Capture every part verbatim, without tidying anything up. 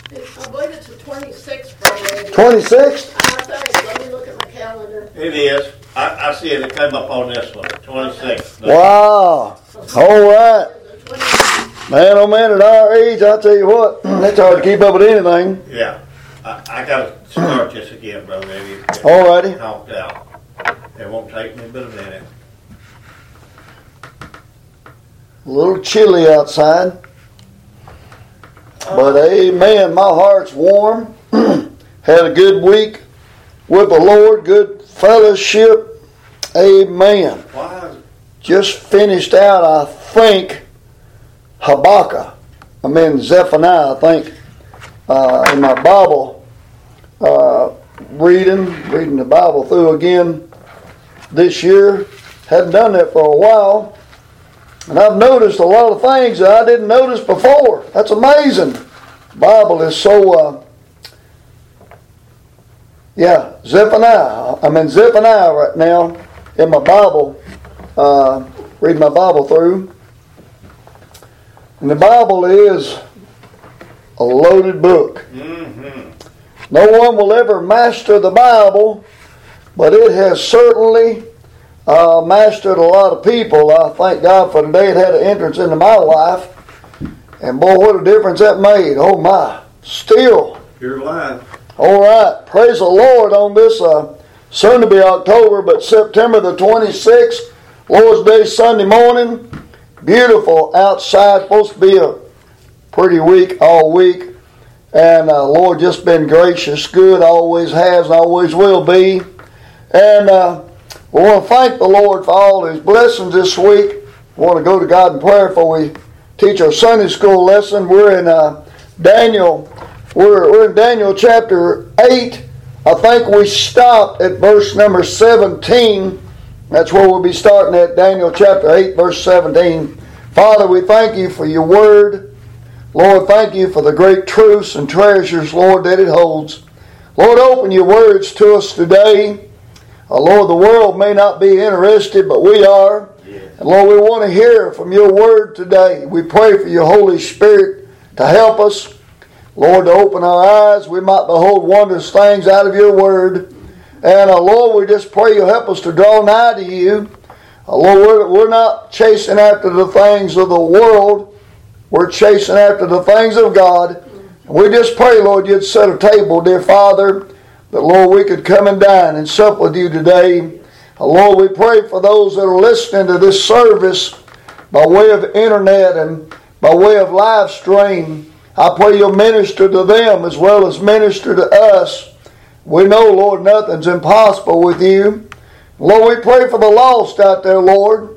I believe it's the twenty-sixth, Brother. twenty-sixth? I think. Let me look at my calendar. It is. I, I see it. It came up on this one. twenty-sixth. Wow. All right. Man, oh man, at our age, I'll tell you what, it's hard to keep up with anything. Yeah. I, I got to start this again, Brother Eddie. All righty. Knocked out. It won't take me but a minute. A little chilly outside. But amen, my heart's warm. Had a good week with the Lord, good fellowship. Amen. Why? Just finished out, I think, Habakkuk. I mean Zephaniah, I think, uh, in my Bible uh, reading, reading the Bible through again this year. Hadn't done that for a while. And I've noticed a lot of things that I didn't notice before. That's amazing. The Bible is so, uh, yeah, Zephaniah. I'm in Zephaniah right now in my Bible, uh, reading my Bible through. And the Bible is a loaded book. Mm-hmm. No one will ever master the Bible, but it has certainly uh, mastered a lot of people. I thank God for the day it had an entrance into my life. And boy, what a difference that made. Oh my. Still. You're lying. All right. Praise the Lord on this uh, soon to be October, but September the twenty-sixth, Lord's Day, Sunday morning. Beautiful outside. Supposed to be a pretty week all week. And uh, Lord just been gracious, good, always has and always will be. And uh, we want to thank the Lord for all His blessings this week. We want to go to God in prayer before we teach our Sunday school lesson. We're in uh, Daniel. We're, we're in Daniel chapter eight. I think we stopped at verse number seventeen. That's where we'll be starting at, Daniel chapter eight, verse seventeen. Father, we thank You for Your word. Lord, thank You for the great truths and treasures, Lord, that it holds. Lord, open Your words to us today. Uh, Lord, the world may not be interested, but we are. Yeah. And Lord, we want to hear from Your word today. We pray for Your Holy Spirit to help us. Lord, to open our eyes, we might behold wondrous things out of Your word. And uh, Lord, we just pray You'll help us to draw nigh to You. Uh, Lord, we're, we're not chasing after the things of the world. We're chasing after the things of God. And we just pray, Lord, You'd set a table, dear Father, that, Lord, we could come and dine and sup with You today. Uh, Lord, we pray for those that are listening to this service by way of internet and by way of live stream. I pray You'll minister to them as well as minister to us. We know, Lord, nothing's impossible with You. Lord, we pray for the lost out there, Lord.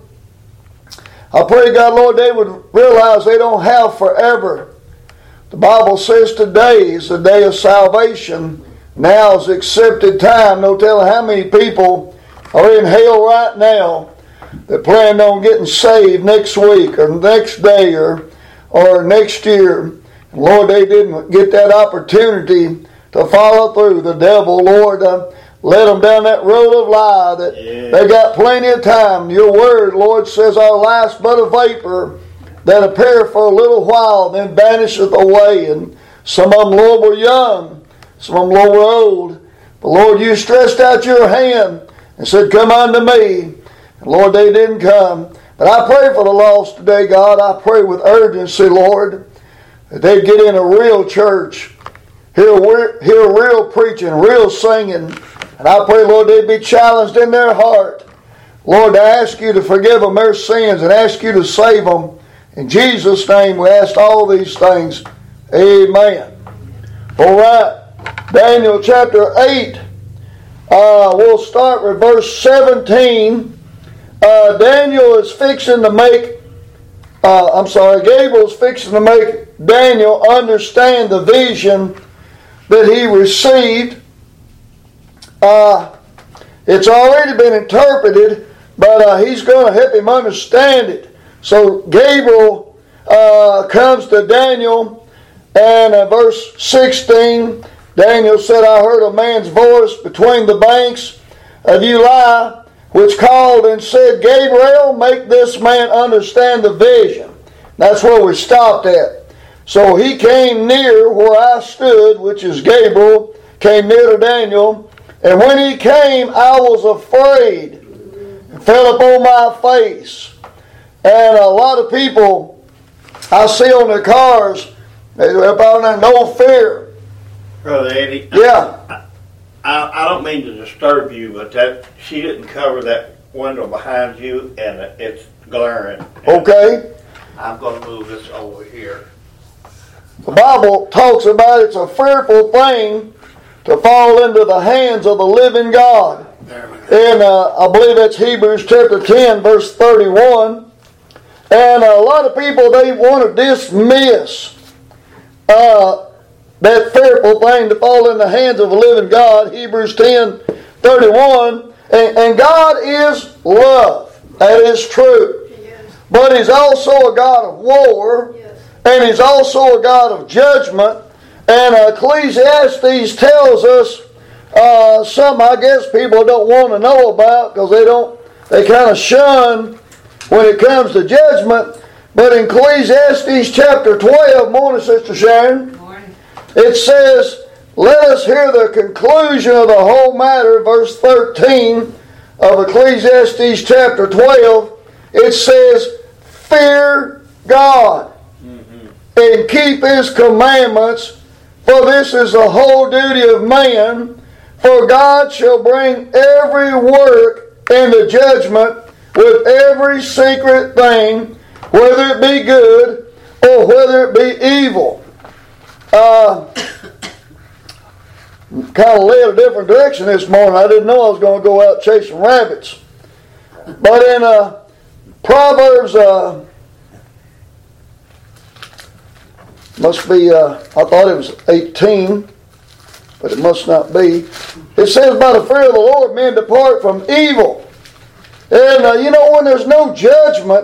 I pray, God, Lord, they would realize they don't have forever. The Bible says today is the day of salvation. Now is the accepted time. No telling how many people are in hell right now that plan on getting saved next week or next day or, or next year. Lord, they didn't get that opportunity to follow through. The devil, Lord, uh, led them down that road of lie. That yeah. They got plenty of time. Your word, Lord, says our life's but a vapor that appear for a little while, then vanisheth away. And some of them, Lord, were young. Some of them, Lord, were old. But Lord, You stretched out Your hand and said, come unto me. And Lord, they didn't come. But I pray for the lost today, God. I pray with urgency, Lord, that they'd get in a real church, hear, hear real preaching, real singing. And I pray, Lord, they'd be challenged in their heart, Lord, to ask You to forgive them their sins and ask You to save them. In Jesus' name we ask all these things. Amen. All right. Daniel chapter eight. Uh, we'll start with verse seventeen. Uh, Daniel is fixing to make, uh, I'm sorry, Gabriel's fixing to make Daniel understand the vision that he received. Uh, it's already been interpreted, but uh, he's going to help him understand it. So Gabriel uh, comes to Daniel, and uh, verse sixteen, Daniel said, I heard a man's voice between the banks of Ulai, which called and said, Gabriel, make this man understand the vision. That's where we stopped at. So he came near where I stood, which is Gabriel, came near to Daniel. And when he came, I was afraid and fell upon my face. And a lot of people I see on their cars, they have on there, no fear. Brother Eddie. Yeah. I, I don't mean to disturb you, but that she didn't cover that window behind you, and it's glaring. Okay. I'm going to move this over here. The Bible talks about it's a fearful thing to fall into the hands of the living God. There we go. And uh, I believe that's Hebrews chapter ten, verse thirty-one. And a lot of people, they want to dismiss uh, that fearful thing to fall in the hands of the living God. Hebrews ten, thirty-one. And, and God is love. That is true. Yes. But He's also a God of war. Yes. And He's also a God of judgment. And Ecclesiastes tells us uh, something I guess people don't want to know about because they don't, they kind of shun when it comes to judgment. But in Ecclesiastes chapter twelve, morning Sister Sharon, Morning. it says, let us hear the conclusion of the whole matter, verse thirteen of Ecclesiastes chapter twelve. It says, fear God and keep His commandments, for this is the whole duty of man. For God shall bring every work into judgment with every secret thing, whether it be good or whether it be evil. Uh, kind of led a different direction this morning. I didn't know I was going to go out chasing rabbits. But in uh, Proverbs, uh, must be, uh, I thought it was eighteen, but it must not be. It says, by the fear of the Lord men depart from evil. And uh, you know, when there's no judgment,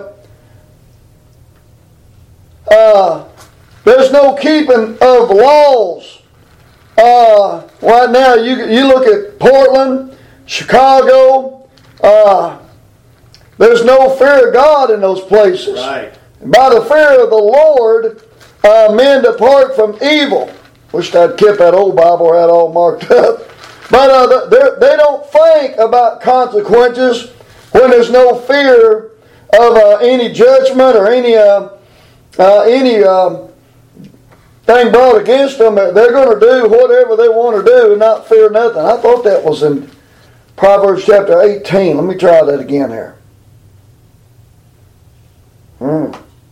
uh, there's no keeping of laws. Uh, right now, you you look at Portland, Chicago, uh, there's no fear of God in those places. Right. By the fear of the Lord, uh, men depart from evil. Wished I'd kept that old Bible or had all marked up. But uh, they don't think about consequences when there's no fear of uh, any judgment or any uh, uh, any uh, thing brought against them. They're going to do whatever they want to do and not fear nothing. I thought that was in Proverbs chapter eighteen. Let me try that again here. Hmm.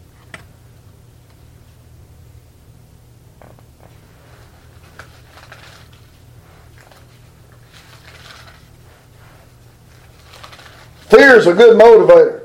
Fear is a good motivator.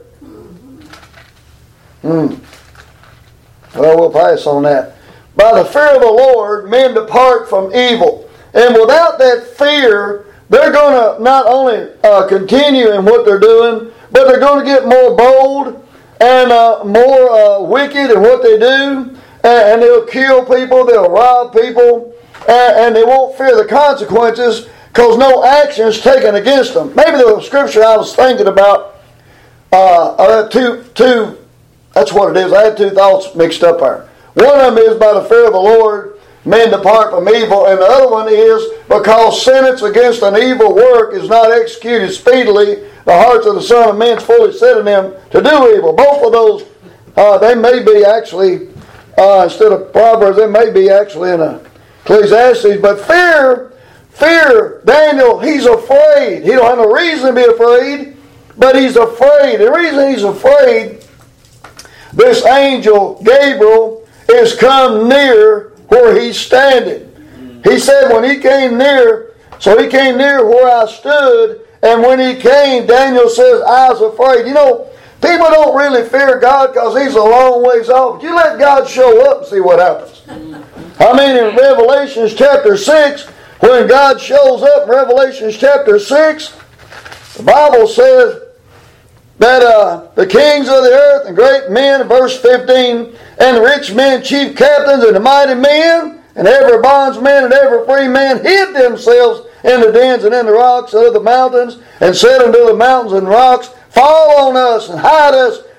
Hmm. Well, we'll pass on that. By the fear of the Lord, men depart from evil. And without that fear, they're going to not only uh, continue in what they're doing, but they're going to get more bold and uh, more uh, wicked in what they do. And, and they'll kill people, they'll rob people, and, and they won't fear the consequences because no action is taken against them. Maybe the scripture I was thinking about, uh, I had two, two, that's what it is. I had two thoughts mixed up there. One of them is by the fear of the Lord, men depart from evil. And the other one is because sentence against an evil work is not executed speedily, the hearts of the Son of Man is fully set in them to do evil. Both of those, uh, they may be actually, uh, instead of Proverbs, they may be actually in a Ecclesiastes. But fear, fear, Daniel, he's afraid. He don't have no reason to be afraid, but he's afraid. The reason he's afraid, this angel, Gabriel, is come near where he's standing. He said when he came near, so he came near where I stood, and when he came, Daniel says, I was afraid. You know, people don't really fear God because he's a long ways off. But you let God show up and see what happens. I mean, in Revelation chapter six, when God shows up in Revelation chapter six, the Bible says that uh, the kings of the earth and great men, verse fifteen, and the rich men, chief captains, and the mighty men, and every bondsman and every free man hid themselves in the dens and in the rocks of the mountains, and said unto the mountains and rocks, fall on us and hide us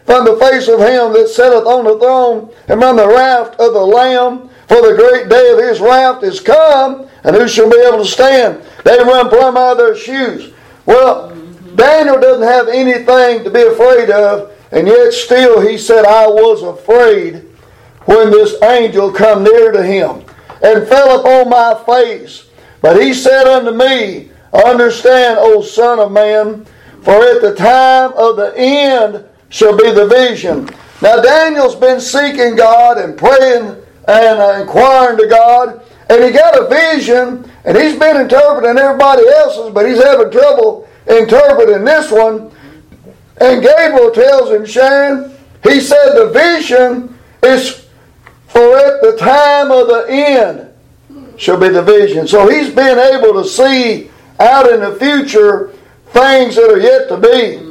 from the face of him that sitteth on the throne, and from the wrath of the Lamb. For the great day of his wrath is come, and who shall be able to stand? They run plumb out of their shoes. Well, mm-hmm. Daniel doesn't have anything to be afraid of, and yet still he said, I was afraid when this angel come near to him, and fell upon my face. But he said unto me, Understand, O Son of Man, for at the time of the end shall be the vision. Now Daniel's been seeking God and praying and uh, inquiring to God, and he got a vision, and he's been interpreting everybody else's, but he's having trouble interpreting this one. And Gabriel tells him, Sharon, he said the vision is for at the time of the end shall be the vision. So he's been able to see out in the future things that are yet to be.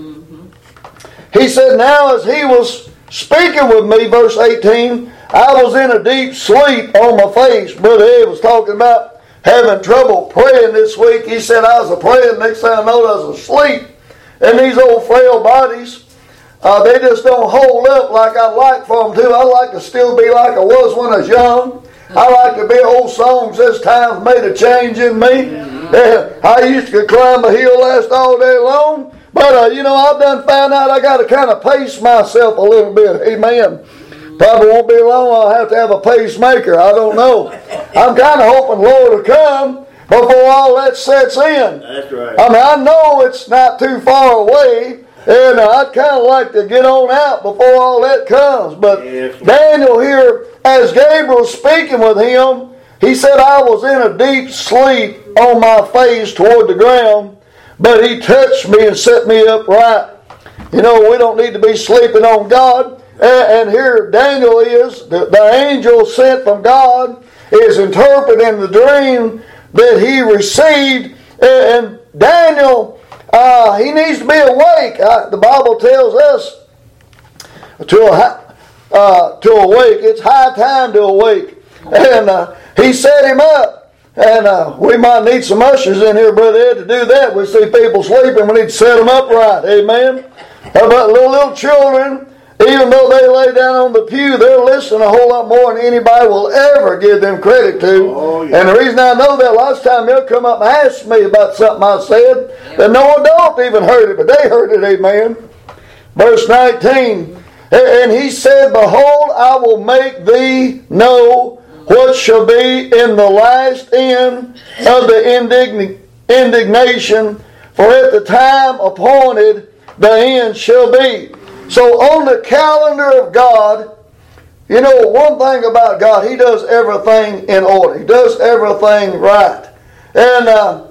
He said, now as he was speaking with me, verse eighteen, I was in a deep sleep on my face. Brother Ed was talking about having trouble praying this week. He said, I was praying, next thing I know I was asleep. And these old frail bodies, uh, they just don't hold up like I'd like for them to. I like to still be like I was when I was young. I like to be old songs this time's made a change in me. Yeah, I used to climb a hill last all day long. But, uh, you know, I've done found out I got to kind of pace myself a little bit. Amen. Probably won't be long. I'll have to have a pacemaker. I don't know. I'm kind of hoping Lord will come before all that sets in. That's right. I mean, I know it's not too far away, and uh, I'd kind of like to get on out before all that comes. But yes. Daniel here, as Gabriel's speaking with him, he said, I was in a deep sleep on my face toward the ground, but he touched me and set me upright. You know, we don't need to be sleeping on God. And here Daniel is, the, the angel sent from God, is interpreting the dream that he received. And Daniel, uh, he needs to be awake. Uh, the Bible tells us to, uh, to awake. It's high time to awake. And uh, he set him up. And uh, we might need some ushers in here, Brother Ed, to do that. We see people sleeping. We need to set them upright. Amen. How about little, little children? Even though they lay down on the pew, they're listening a whole lot more than anybody will ever give them credit to. Oh, yeah. And the reason I know that, last time they'll come up and ask me about something I said, yeah. that no adult even heard it, but they heard it, amen. Verse nineteen, and he said, Behold, I will make thee know what shall be in the last end of the indign- indignation, for at the time appointed the end shall be. So on the calendar of God, you know, one thing about God, He does everything in order. He does everything right. And uh,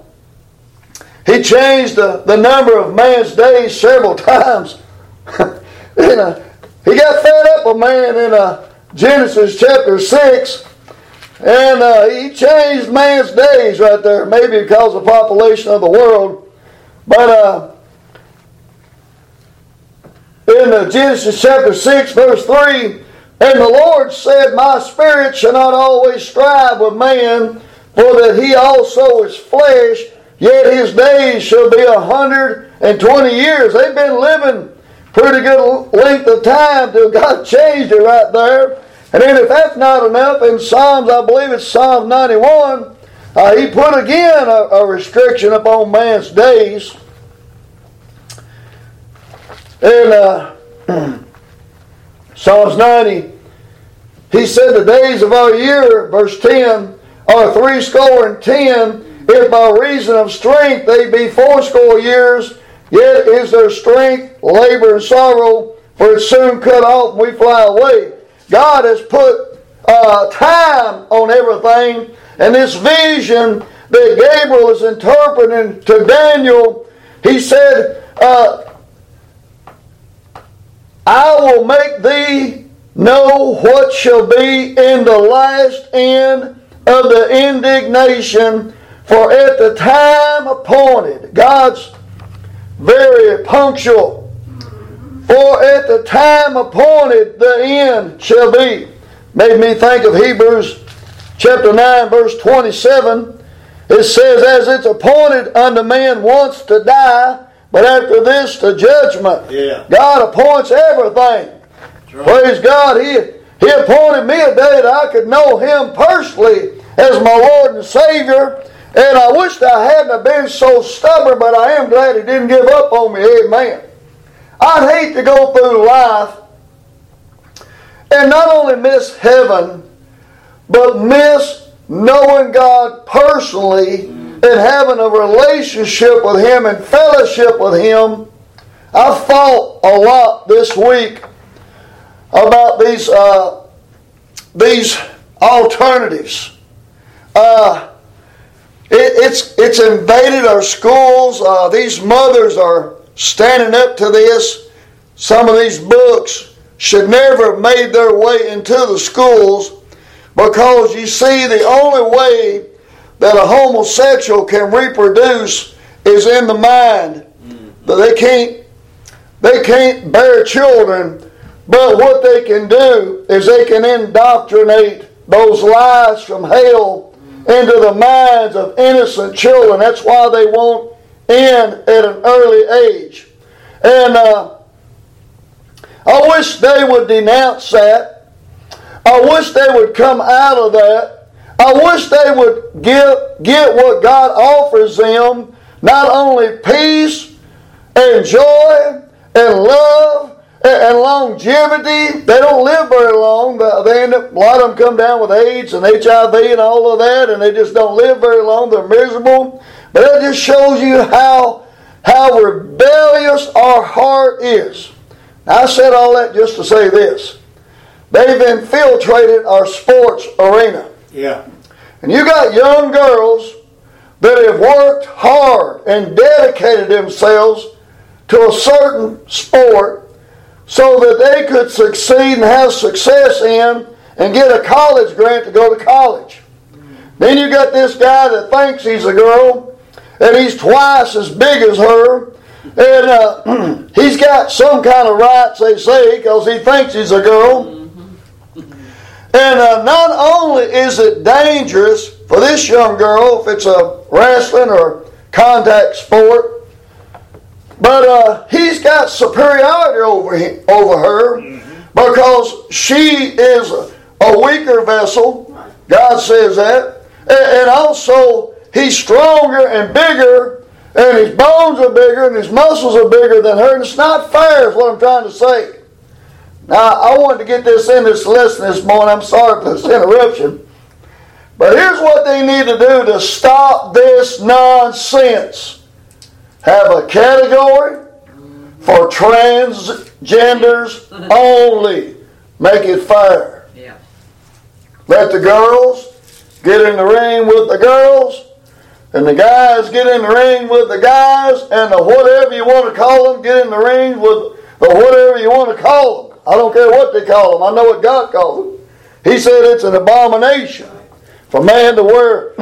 He changed the, the number of man's days several times. and, uh, he got fed up with man in uh, Genesis chapter six. And uh, He changed man's days right there, maybe because of the population of the world. But... Uh, In uh, Genesis chapter six, verse three, and the Lord said, My spirit shall not always strive with man, for that he also is flesh, yet his days shall be a hundred and twenty years. They've been living pretty good length of time till God changed it right there. And then if that's not enough, in Psalms, I believe it's Psalm ninety-one, uh, He put again a, a restriction upon man's days. In uh, Psalms ninety, he said, The days of our year, verse ten, are threescore and ten, if by reason of strength they be fourscore years, yet is their strength labor and sorrow, for it's soon cut off and we fly away. God has put uh, time on everything, and this vision that Gabriel is interpreting to Daniel, he said, uh, I will make thee know what shall be in the last end of the indignation, for at the time appointed, God's very punctual, for at the time appointed the end shall be. Made me think of Hebrews chapter nine, verse twenty-seven. It says, As it's appointed unto man once to die, but after this, the judgment. Yeah. God appoints everything. That's right. Praise God. He, he appointed me a day that I could know Him personally as my Lord and Savior. And I wished I hadn't been so stubborn, but I am glad He didn't give up on me. Amen. I'd hate to go through life and not only miss heaven, but miss knowing God personally and having a relationship with Him and fellowship with Him. I've thought a lot this week about these uh, these alternatives. Uh, it, it's it's invaded our schools. Uh, these mothers are standing up to this. Some of these books should never have made their way into the schools, because you see, the only way that a homosexual can reproduce is in the mind. That they can't they can't bear children, but what they can do is they can indoctrinate those lies from hell into the minds of innocent children. That's why they want in at an early age. And uh, I wish they would denounce that. I wish they would come out of that. I wish they would get, get what God offers them, not only peace and joy and love and longevity. They don't live very long. They end up, a lot of them come down with AIDS and H I V and all of that, and they just don't live very long. They're miserable. But it just shows you how, how rebellious our heart is. I said all that just to say this. They've infiltrated our sports arena. Yeah. And you got young girls that have worked hard and dedicated themselves to a certain sport so that they could succeed and have success in and get a college grant to go to college. Then you got this guy that thinks he's a girl and he's twice as big as her, and uh, he's got some kind of rights, they say, because he thinks he's a girl. And uh, not only is it dangerous for this young girl if it's a wrestling or contact sport, but uh, he's got superiority over him, over her, mm-hmm. because she is a weaker vessel. God says that. And, and also, he's stronger and bigger, and his bones are bigger, and his muscles are bigger than her. And it's not fair is what I'm trying to say. Now, I wanted to get this in this lesson this morning. I'm sorry for this interruption. But here's what they need to do to stop this nonsense. Have a category for transgenders only. Make it fair. Yeah. Let the girls get in the ring with the girls, and the guys get in the ring with the guys, and the whatever you want to call them, get in the ring with the whatever you want to call them. I don't care what they call them. I know what God calls them. He said it's an abomination for man to wear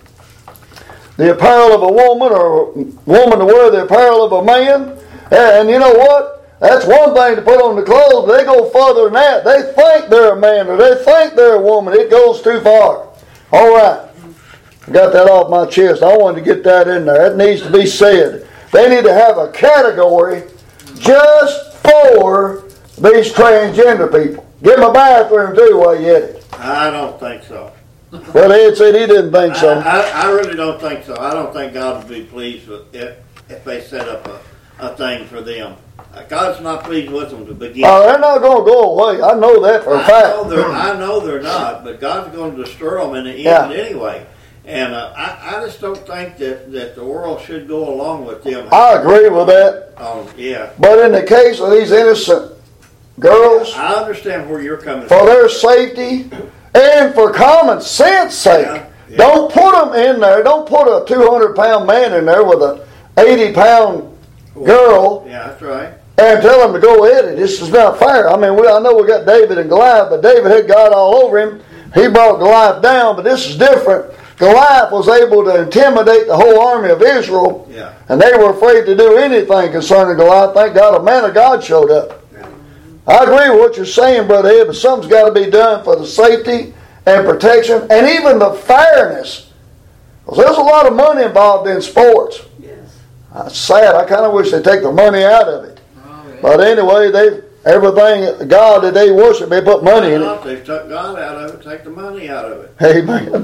the apparel of a woman, or woman to wear the apparel of a man. And you know what? That's one thing to put on the clothes. They go further than that. They think they're a man, or they think they're a woman. It goes too far. All right. I got that off my chest. I wanted to get that in there. That needs to be said. They need to have a category just for these transgender people. Give them a bathroom too while you at it. I don't think so. Well, Ed said he didn't think so. I, I, I really don't think so. I don't think God would be pleased with if, if they set up a, a thing for them. God's not pleased with them to begin. Oh, they're not going to go away. I know that for a I fact. know they're, I know they're not, but God's going to destroy them in the end Yeah. anyway. And uh, I, I just don't think that, that the world should go along with them. I agree with that. Um, yeah. But in the case of these innocent girls, I understand where you're coming for from. their safety and for common sense sake, Yeah, yeah. don't put them in there. Don't put a two hundred pound man in there with a eighty pound girl Yeah, that's right. and tell them to go at it. This is not fair. I mean, we, I know we got David and Goliath, but David had God all over him. He brought Goliath down, but this is different. Goliath was able to intimidate the whole army of Israel, Yeah. and they were afraid to do anything concerning Goliath. Thank God a man of God showed up. Yeah. I agree with what you're saying, Brother Ed, but something's got to be done for the safety and protection and even the fairness. Because there's a lot of money involved in sports. Yes. It's sad. I kind of wish they'd take the money out of it. Oh, yeah. But anyway, they everything God that they worship, they put money in it. They've took God out of it, take the money out of it. Amen.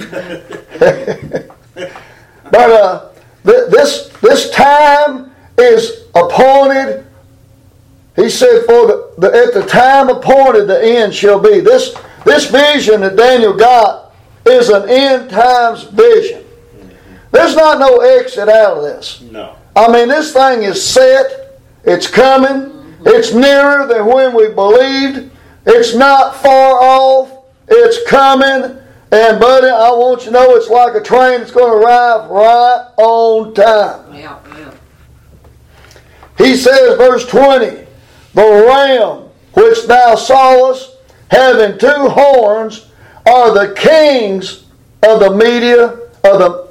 But uh, th- this this time is appointed. He said, "For the, the at the time appointed, the end shall be." This this vision that Daniel got is an end times vision. There's not no exit out of this. No. I mean, this thing is set. It's coming. It's nearer than when we believed. It's not far off. It's coming. And buddy, I want you to know it's like a train that's going to arrive right on time. Yeah, yeah. He says, verse twenty, "The ram which thou sawest, having two horns, are the kings of the Media, of the,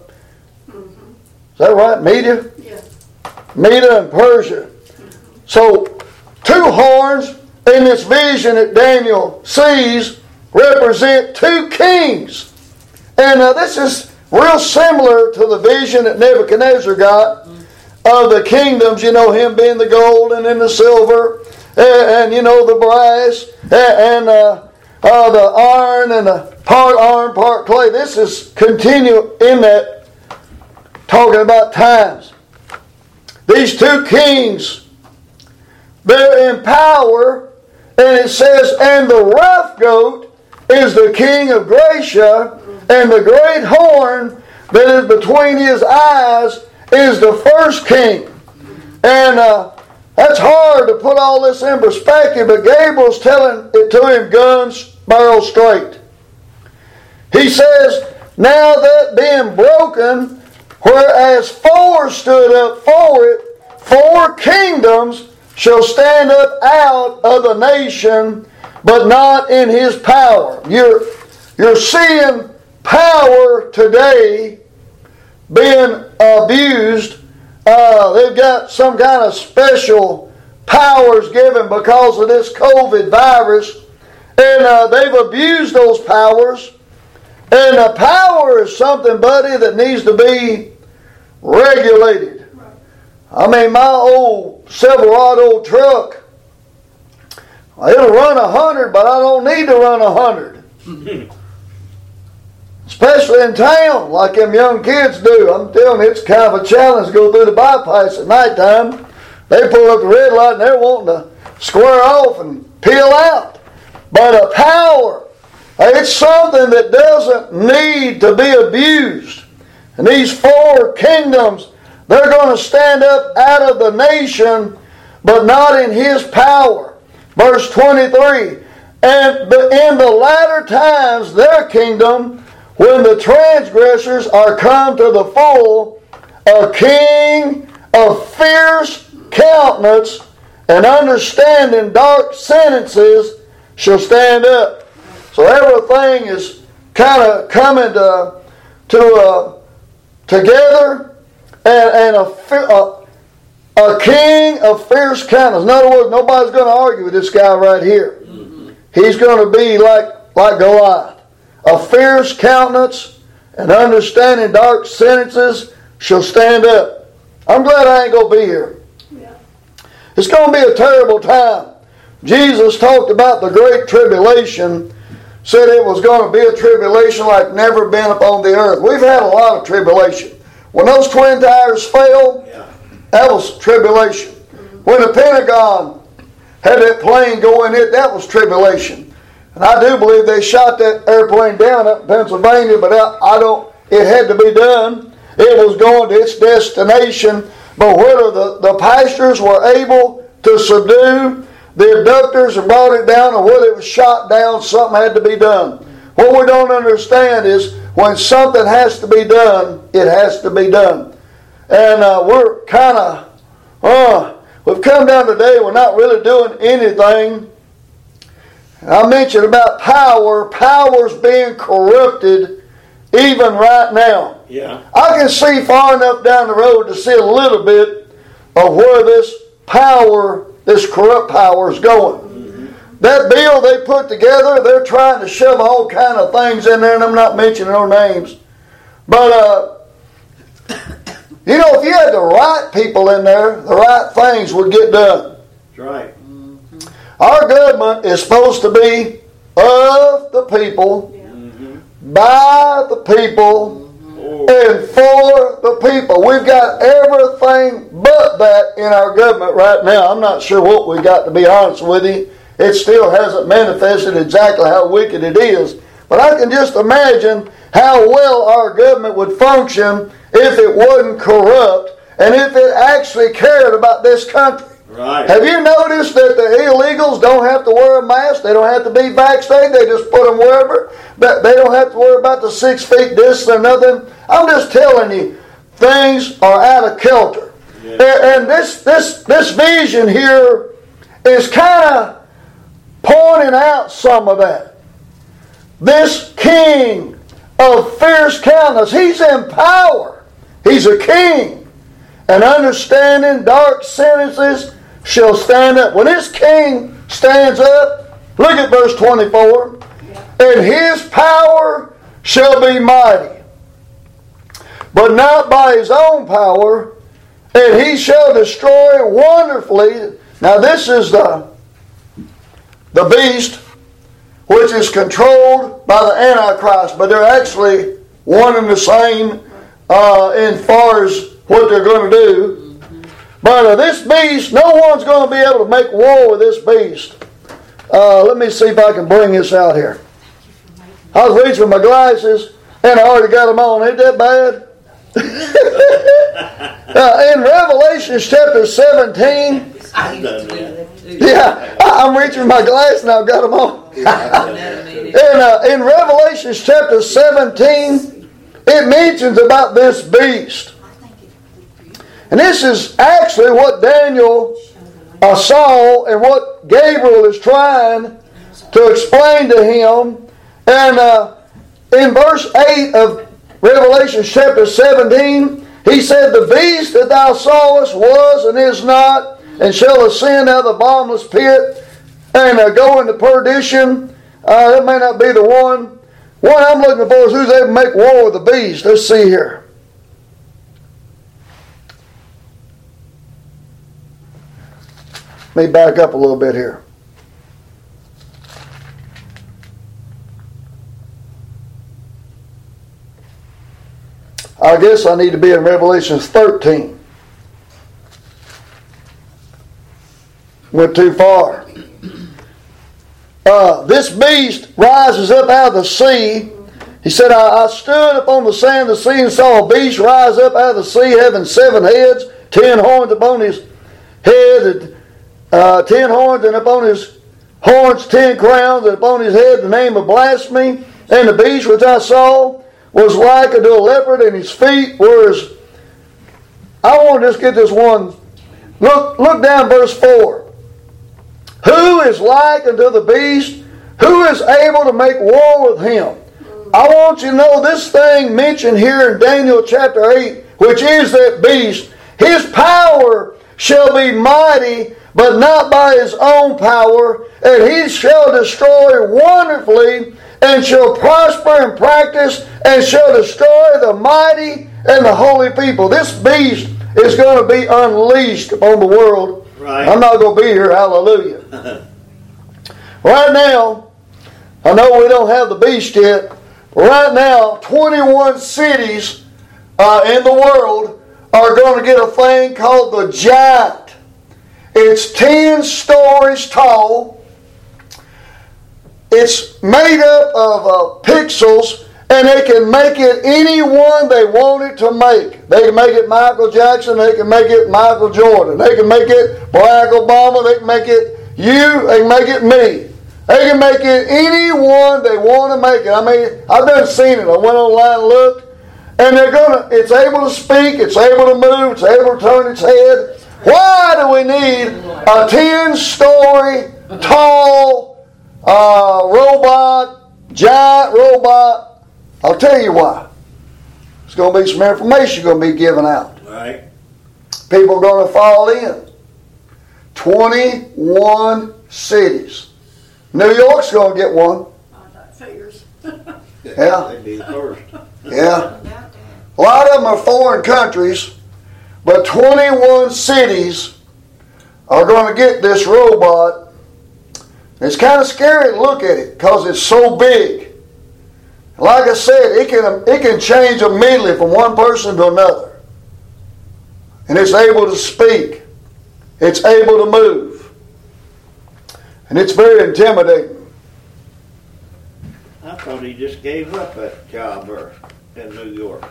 is that right, Media? Yeah. Media and Persia." So, two horns in this vision that Daniel sees represent two kings. And uh, this is real similar to the vision that Nebuchadnezzar got of the kingdoms, you know, him being the gold and then the silver, and, and you know, the brass, and, and uh, uh, the iron, and the part iron, part clay. This is continue in that, talking about times. These two kings, they're in power, and it says, "And the rough goat is the king of Gracia, and the great horn that is between his eyes is the first king." And uh, that's hard to put all this in perspective, but Gabriel's telling it to him guns barrel straight. He says, "Now that being broken, whereas four stood up for it, four kingdoms shall stand up out of the nation, but not in his power." You're, you're seeing power today being abused. Uh, they've got some kind of special powers given because of this COVID virus. And uh, they've abused those powers. And the power is something, buddy, that needs to be regulated. I mean, my old Silverado truck, it'll run a hundred, but I don't need to run a hundred. Especially in town, like them young kids do. I'm telling you, it's kind of a challenge to go through the bypass at nighttime. They pull up the red light and they're wanting to square off and peel out. But a power, it's something that doesn't need to be abused. And these four kingdoms, they're going to stand up out of the nation, but not in his power. Verse twenty-three, "And in the latter times their kingdom, when the transgressors are come to the full, a king of fierce countenance and understanding dark sentences shall stand up." So everything is kind of coming to, to uh, together, and, and a, a, a king of fierce countenance. In other words, nobody's going to argue with this guy right here. Mm-hmm. He's going to be like, like Goliath. "A fierce countenance and understanding dark sentences shall stand up." I'm glad I ain't going to be here. Yeah. It's going to be a terrible time. Jesus talked about the great tribulation, said it was going to be a tribulation like never been upon the earth. We've had a lot of tribulation. When those Twin Towers fell, Yeah. that was tribulation. When the Pentagon had that plane go in it, that was tribulation. And I do believe they shot that airplane down up in Pennsylvania, but I, I don't, it had to be done. It was going to its destination. But whether the, the pastors were able to subdue the abductors and brought it down, or whether it was shot down, something had to be done. What we don't understand is when something has to be done, it has to be done. And uh, we're kind of, uh, we've come down today, we're not really doing anything. I mentioned about power. Power's being corrupted even right now. Yeah. I can see far enough down the road to see a little bit of where this power, this corrupt power is going. Mm-hmm. That bill they put together, they're trying to shove all kind of things in there, and I'm not mentioning no names. But uh, You know, if you had the right people in there, the right things would get done. That's right. Our government is supposed to be of the people, Mm-hmm. by the people, Oh. and for the people. We've got everything but that in our government right now. I'm not sure what we got, to be honest with you. It still hasn't manifested exactly how wicked it is. But I can just imagine how well our government would function if it wasn't corrupt and if it actually cared about this country. Right. Have you noticed that the illegals don't have to wear a mask? They don't have to be vaccinated. They just put them wherever. But they don't have to worry about the six feet distance or nothing. I'm just telling you, things are out of kilter. Yeah. And, and this this this vision here is kind of pointing out some of that. This king of fierce countenance, he's in power. He's a king. And understanding dark sentences shall stand up. When this king stands up, look at verse twenty-four. And his power shall be mighty, but not by his own power, and he shall destroy wonderfully. Now this is the, the beast, which is controlled by the Antichrist, but they're actually one and the same uh, in far as what they're going to do. But uh, this beast, no one's going to be able to make war with this beast. Uh, let me see if I can bring this out here. I was reaching for my glasses, and I already got them on. Ain't that bad? uh, in Revelation chapter seventeen, I've done that. yeah, I- I'm reaching for my glasses and I've got them on. in, uh, in Revelation chapter seventeen, it mentions about this beast. And this is actually what Daniel uh, saw and what Gabriel is trying to explain to him. And uh, in verse eight of Revelation chapter seventeen, he said, the beast that thou sawest was and is not, and shall ascend out of the bottomless pit and uh, go into perdition. Uh, that may not be the one. One I'm looking for is who's able to make war with the beast. Let's see here. Let me back up a little bit here. I guess I need to be in Revelation thirteen. Went too far. Uh, this beast rises up out of the sea. He said, I, I stood upon the sand of the sea and saw a beast rise up out of the sea, having seven heads, ten horns upon his head, uh, ten horns, and upon his horns ten crowns, and upon his head the name of blasphemy. And the beast which I saw was like unto a leopard, and his feet were as... I want to just get this one. Look, look down verse four. Who is like unto the beast? Who is able to make war with him? I want you to know this thing mentioned here in Daniel chapter eight, which is that beast. His power shall be mighty, but not by his own power, and he shall destroy wonderfully, and shall prosper in practice, and shall destroy the mighty and the holy people. This beast is going to be unleashed upon the world. Right. I'm not going to be here, hallelujah. Right now, I know we don't have the beast yet, but right now, twenty-one cities uh, in the world are going to get a thing called the Giant. It's ten stories tall. It's made up of uh, pixels, and they can make it any one they want it to make. They can make it Michael Jackson. They can make it Michael Jordan. They can make it Barack Obama. They can make it you. They can make it me. They can make it any one they want to make it. I mean, I've done seen it. I went online and looked, and they're gonna. It's able to speak. It's able to move. It's able to turn its head. Why do we need a ten-story tall Uh, robot, giant robot? I'll tell you why. There's going to be some information going to be given out. Right. People are going to fall in. twenty-one cities. New York's going to get one. That figures. Yeah. They'd be the first. Yeah. A lot of them are foreign countries. but twenty-one cities are going to get this robot. It's kind of scary to look at it because it's so big. Like I said, it can, it can change immediately from one person to another. And it's able to speak. It's able to move. And it's very intimidating. I thought he just gave up that job there in New York.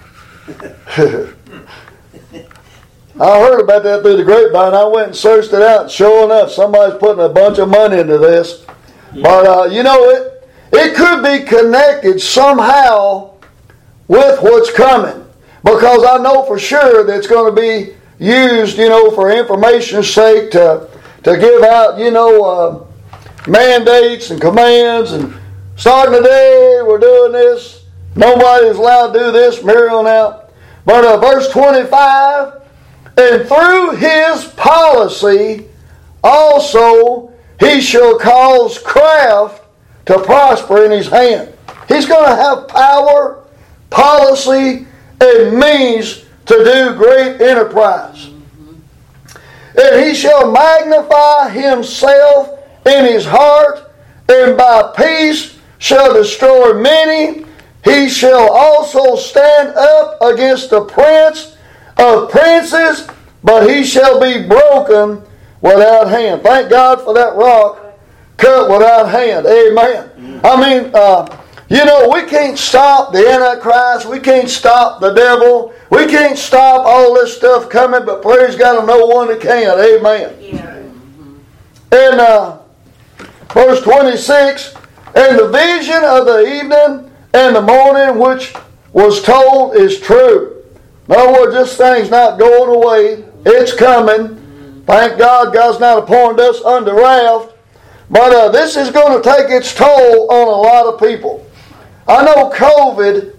I heard about that through the grapevine. I went and searched it out. Sure enough, somebody's putting a bunch of money into this. But, uh, you know, it, it could be connected somehow with what's coming. Because I know for sure that it's going to be used, you know, for information's sake to, to give out, you know, uh, mandates and commands. And starting today, we're doing this. Nobody's allowed to do this from here on out. But uh, verse twenty-five, and through his policy also he shall cause craft to prosper in his hand. He's going to have power, policy, and means to do great enterprise. And he shall magnify himself in his heart, and by peace shall destroy many. He shall also stand up against the prince of princes, but he shall be broken without hand. Thank God for that rock cut without hand. Amen. I mean, uh, you know, we can't stop the Antichrist. We can't stop the devil. We can't stop all this stuff coming, but praise God, no one that can. Amen. Yeah. And uh, verse twenty-six, and the vision of the evening and the morning which was told is true. In other words, this thing's not going away. It's coming. Thank God God's not appointed us under wrath. But uh, this is going to take its toll on a lot of people. I know COVID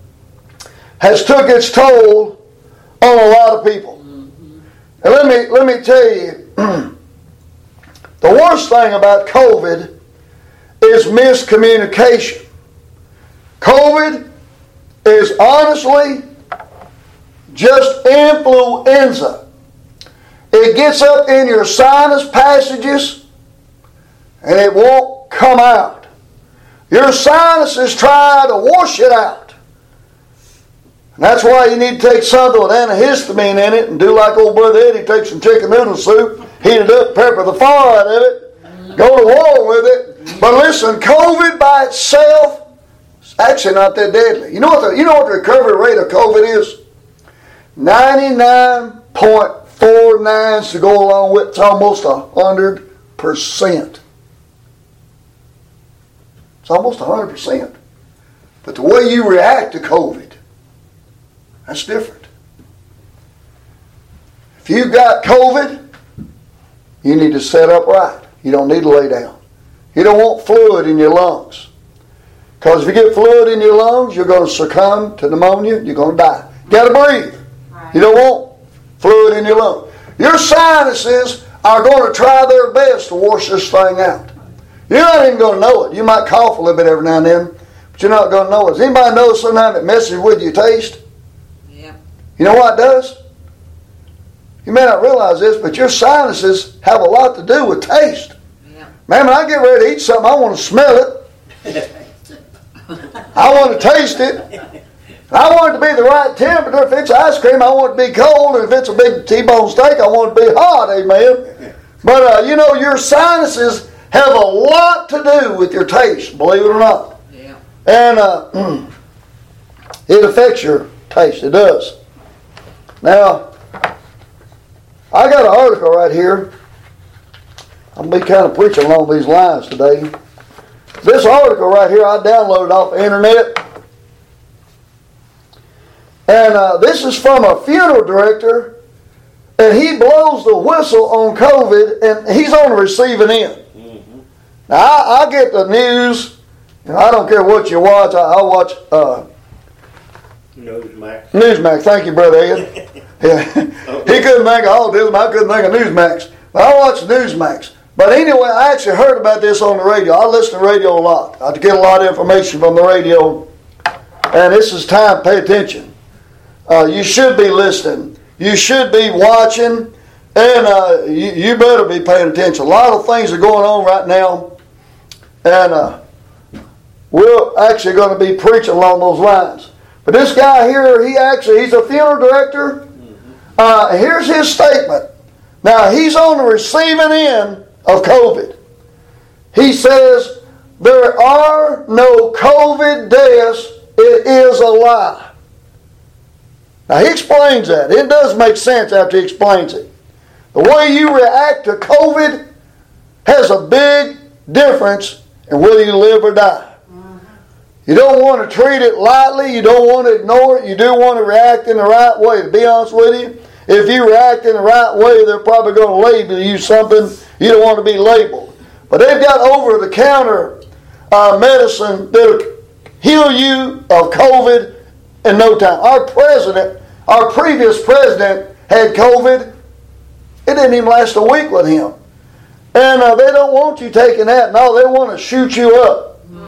has took its toll on a lot of people. And let me, let me tell you, the worst thing about COVID is miscommunication. COVID is honestly just influenza. It gets up in your sinus passages and it won't come out. Your sinuses try to wash it out. And that's why you need to take something with antihistamine in it and do like old Brother Eddie, take some chicken noodle soup, heat it up, pepper the fire out of it, go to war with it. But listen, COVID by itself is actually not that deadly. You know what the, you know what the recovery rate of COVID is? ninety-nine point four nine to go along with, it's almost one hundred percent. It's almost one hundred percent. But the way you react to COVID, that's different. If you've got COVID, you need to sit upright. You don't need to lay down. You don't want fluid in your lungs. Because if you get fluid in your lungs, you're going to succumb to pneumonia, you're going to die. You got to breathe. You don't want fluid in your lungs. Your sinuses are going to try their best to wash this thing out. You're not even going to know it. You might cough a little bit every now and then, but you're not going to know it. Does anybody know sometimes it messes with your taste? Yeah. You know what it does? You may not realize this, but your sinuses have a lot to do with taste. Yeah. Man, when I get ready to eat something, I want to smell it. I want to taste it. I want it to be the right temperature. If it's ice cream, I want it to be cold. And if it's a big T-bone steak, I want it to be hot. Amen. But, uh, you know, your sinuses have a lot to do with your taste, believe it or not. Yeah. And uh, it affects your taste. It does. Now, I got an article right here. I'm going to be kind of preaching along these lines today. This article right here, I downloaded off the internet. And uh, this is from a funeral director, and he blows the whistle on COVID, and he's on the receiving end. Mm-hmm. Now, I, I get the news. You know, I don't care what you watch. I, I watch uh, Newsmax. Newsmax. Thank you, Brother Ed. Yeah. He couldn't think of all this, but I couldn't think of Newsmax. But I watch Newsmax. But anyway, I actually heard about this on the radio. I listen to radio a lot. I get a lot of information from the radio, and this is time to pay attention. Uh, you should be listening. you should be watching, and uh, you, you better be paying attention. A lot of things are going on right now, and uh, we're actually going to be preaching along those lines. But this guy here, he actually, he's a funeral director. Uh, here's his statement. Now, he's on the receiving end of COVID. He says, there are no COVID deaths. It is a lie. Now, he explains that. It does make sense after he explains it. The way you react to COVID has a big difference in whether you live or die. You don't want to treat it lightly. You don't want to ignore it. You do want to react in the right way. To be honest with you, if you react in the right way, they're probably going to label you something you don't want to be labeled. But they've got over-the-counter uh, medicine that'll heal you of COVID in no time. Our president, our previous president had COVID. It didn't even last a week with him. And uh, they don't want you taking that. No, they want to shoot you up.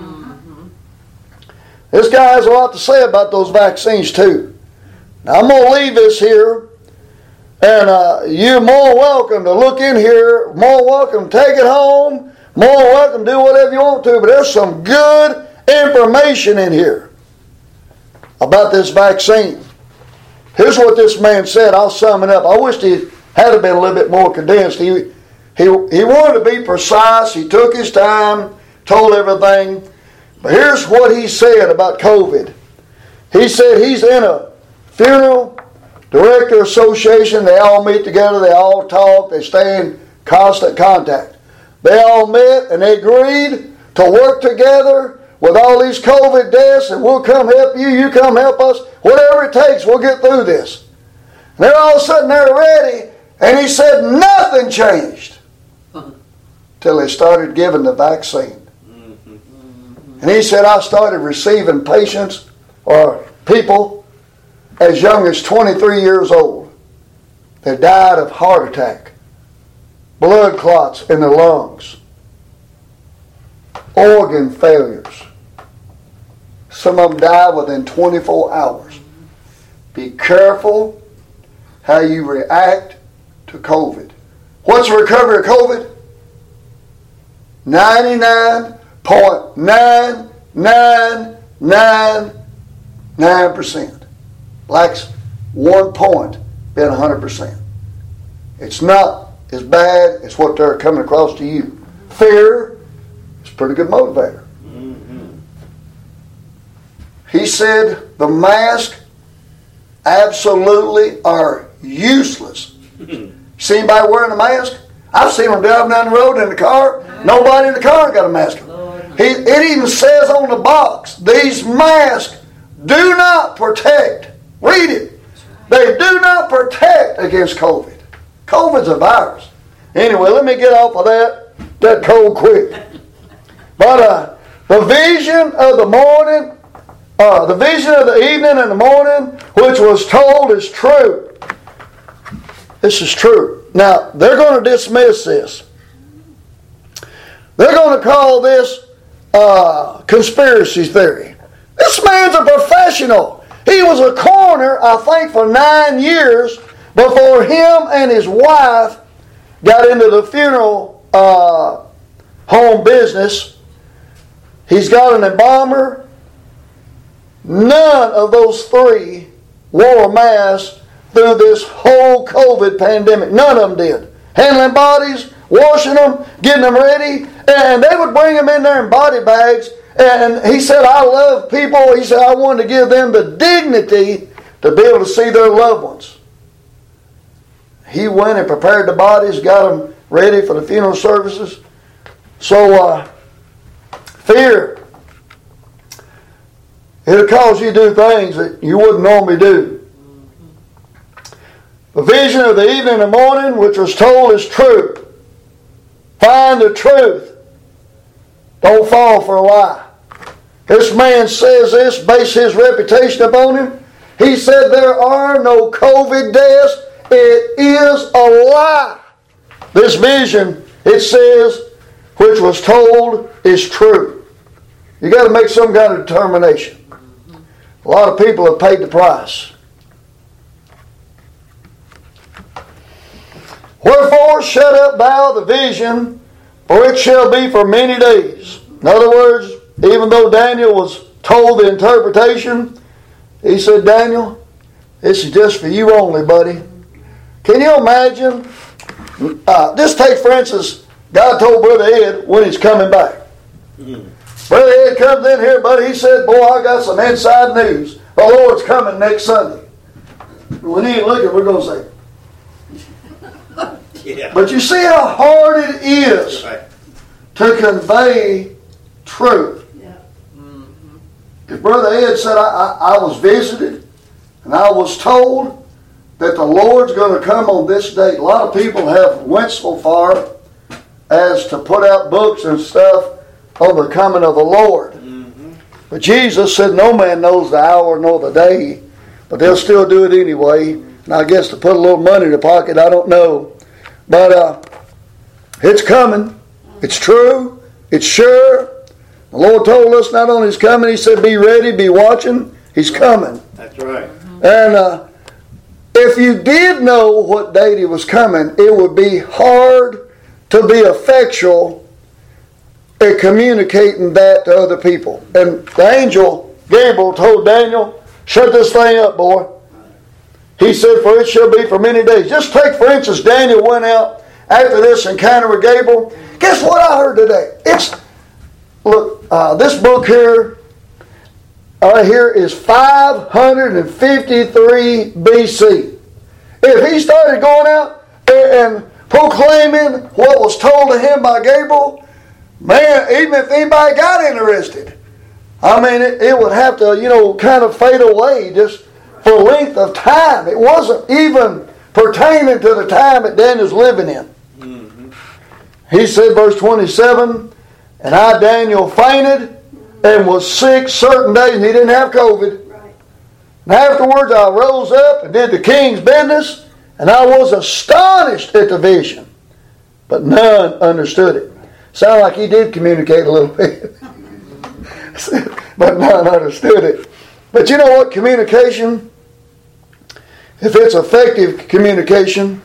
This guy has a lot to say about those vaccines too. Now I'm going to leave this here, and uh, you're more welcome to look in here, more welcome to take it home, more welcome to do whatever you want to, but there's some good information in here about this vaccine. Here's what this man said. I'll sum it up. I wish he had been a little bit more condensed. He, he, he wanted to be precise. He took his time, told everything. But here's what he said about COVID. He said he's in a funeral director association. They all meet together. They all talk. They stay in constant contact. They all met and they agreed to work together with all these COVID deaths, and we'll come help you. You come help us. Whatever it takes, we'll get through this. And they're all sitting there ready, and he said nothing changed till they started giving the vaccine. And he said, I started receiving patients or people as young as twenty-three years old. They died of heart attack, blood clots in their lungs, organ failures. Some of them died within twenty-four hours. Be careful how you react to COVID. What's the recovery of COVID? ninety-nine point nine nine nine nine percent. Lacks one point being one hundred percent. It's not as bad as what they're coming across to you. Fear is a pretty good motivator. Mm-hmm. He said the masks absolutely are useless. See anybody wearing a mask? I've seen them driving down the road in the car. Nobody in the car got a mask on. He, it even says on the box, these masks do not protect. Read it. They do not protect against COVID. COVID's a virus. Anyway, let me get off of that, that cold quick. But uh, the vision of the morning, uh, the vision of the evening and the morning, which was told is true. This is true. Now, they're going to dismiss this. They're going to call this uh, conspiracy theory. This man's a professional. He was a coroner, I think, for nine years before him and his wife got into the funeral uh, home business. He's got an embalmer. None of those three wore a mask through this whole COVID pandemic. None of them did. Handling bodies, washing them, getting them ready, and they would bring them in there in body bags. And he said, I love people. He said, I wanted to give them the dignity to be able to see their loved ones. He went and prepared the bodies, got them ready for the funeral services. So, uh, fear. It'll cause you to do things that you wouldn't normally do. The vision of the evening and the morning, which was told, is true. Find the truth. Don't fall for a lie. This man says this, base his reputation upon him. He said there are no COVID deaths. It is a lie. This vision, it says, which was told, is true. You got to make some kind of determination. A lot of people have paid the price. Therefore shut up thou the vision, for it shall be for many days. In other words, even though Daniel was told the interpretation, he said, Daniel, this is just for you only, buddy. Can you imagine? Uh, just take, for instance, God told Brother Ed when he's coming back. Mm-hmm. Brother Ed comes in here, buddy. He said, boy, I got some inside news. The Lord's coming next Sunday. When he ain't looking, we're going to say. Yeah. But you see how hard it is right. to convey truth. Yeah. Mm-hmm. If Brother Ed said, I, I, I was visited and I was told that the Lord's going to come on this date. A lot of people have went so far as to put out books and stuff on the coming of the Lord. Mm-hmm. But Jesus said no man knows the hour nor the day, but they'll still do it anyway. And I guess to put a little money in the pocket, I don't know. But uh, it's coming. It's true. It's sure. The Lord told us not only He's coming, He said be ready, be watching. He's coming. That's right. And uh, if you did know what date He was coming, it would be hard to be effectual at communicating that to other people. And the angel Gabriel told Daniel, shut this thing up, boy. He said, for it shall be for many days. Just take, for instance, Daniel went out after this encounter with Gabriel. Guess what I heard today? It's, look, uh, this book here, right here is five hundred fifty-three B C. If he started going out and, and proclaiming what was told to him by Gabriel, man, even if anybody got interested, I mean, it, it would have to, you know, kind of fade away just for length of time. It wasn't even pertaining to the time that Daniel's living in. Mm-hmm. He said, verse twenty-seven, and I, Daniel, fainted and was sick certain days, and he didn't have COVID. Right. And afterwards I rose up and did the king's business, and I was astonished at the vision, but none understood it. Sound like he did communicate a little bit, but none understood it. But you know what? Communication, if it's effective communication,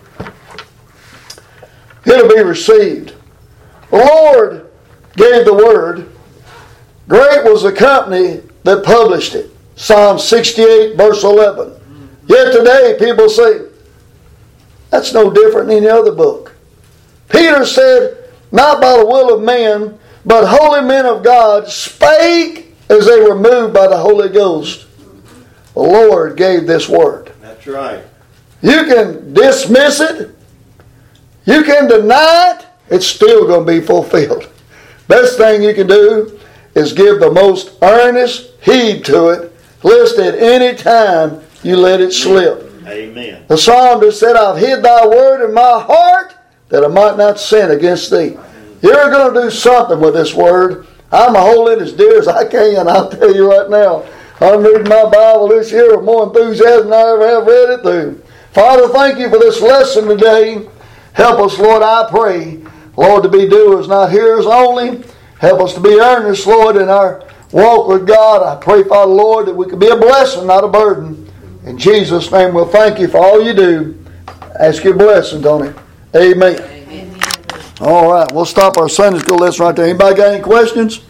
it'll be received. The Lord gave the word. Great was the company that published it. Psalm sixty-eight, verse eleven. Yet today people say, that's no different than any other book. Peter said, not by the will of man, but holy men of God spake as they were moved by the Holy Ghost. The Lord gave this word. That's right. You can dismiss it. You can deny it. It's still going to be fulfilled. Best thing you can do is give the most earnest heed to it, lest at any time you let it slip. Amen. The psalmist said, I've hid thy word in my heart that I might not sin against thee. You're going to do something with this word. I'm holding it as dear as I can. I'll tell you right now. I'm reading my Bible this year with more enthusiasm than I ever have read it through. Father, thank you for this lesson today. Help us, Lord, I pray, Lord, to be doers, not hearers only. Help us to be earnest, Lord, in our walk with God. I pray, Father, Lord, that we could be a blessing, not a burden. In Jesus' name, we'll thank you for all you do. Ask your blessings on it. Amen. Amen. All right, we'll stop our Sunday school lesson right there. Anybody got any questions?